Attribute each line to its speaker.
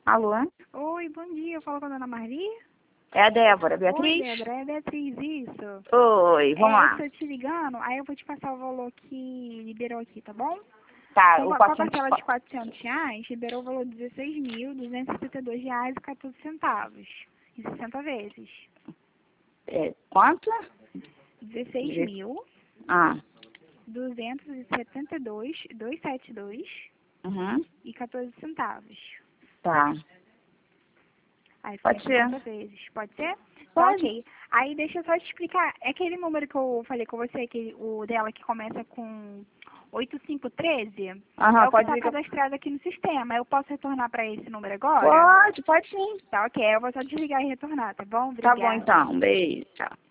Speaker 1: Alô?
Speaker 2: Oi, bom dia. Eu falo com a dona Maria?
Speaker 1: É a Débora, Beatriz?
Speaker 2: Oi, Débora. É a Beatriz, isso?
Speaker 1: Oi, vamos lá.
Speaker 2: Estou te ligando, aí eu vou te passar o valor que liberou aqui, tá bom?
Speaker 1: Tá,
Speaker 2: Então,
Speaker 1: o
Speaker 2: com a
Speaker 1: 400...
Speaker 2: parcela de R$ 400, liberou o valor de R$ 16.272,14, em 60 vezes.
Speaker 1: Quanto? Ah,
Speaker 2: 16.272,272
Speaker 1: uhum,
Speaker 2: e 14 centavos.
Speaker 1: tá.
Speaker 2: Aí fica em
Speaker 1: Pode ser.
Speaker 2: 60 vezes. Pode ser? Tá,
Speaker 1: Pode.
Speaker 2: ok. Aí deixa eu só te explicar. É aquele número que eu falei com você, o dela que começa com 8513,
Speaker 1: Aham,
Speaker 2: é o que
Speaker 1: pode
Speaker 2: está
Speaker 1: ligar.
Speaker 2: cadastrado aqui no sistema. Eu posso retornar para esse número agora?
Speaker 1: Pode sim.
Speaker 2: Tá, ok. Eu vou só desligar e retornar, tá bom?
Speaker 1: Tá bom
Speaker 2: Obrigada.
Speaker 1: então, beijo, tchau.